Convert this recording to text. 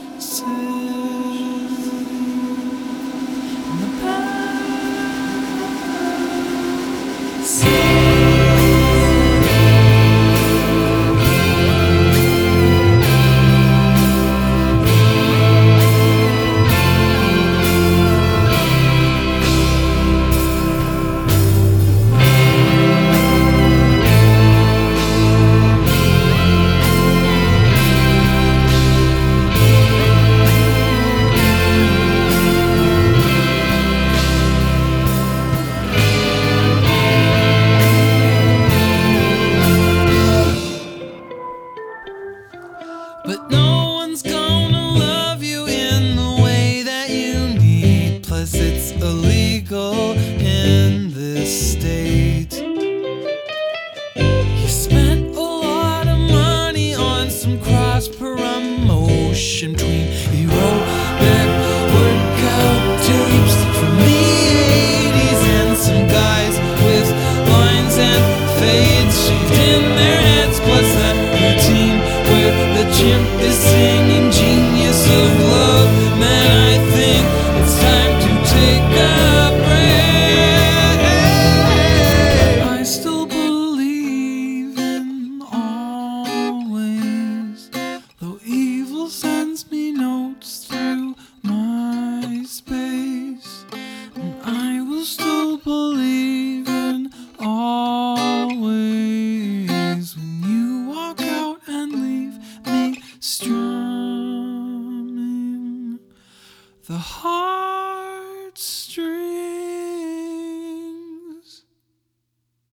sit in the back seat. But no one's gonna love you in the way that you need. Plus it's illegal in this state. You spent a lot of money on some cross promotion between aerobic workout tapes from the 80s and some guys with lines and fades shaved in their heads. Plus that routine where the chimp is singing Genius of Love. Man, I think it's time to take a break. I still believe in always, though evil sends me notes through MySpace. And I will still believe in always when you walk out and leave me strumming the heart.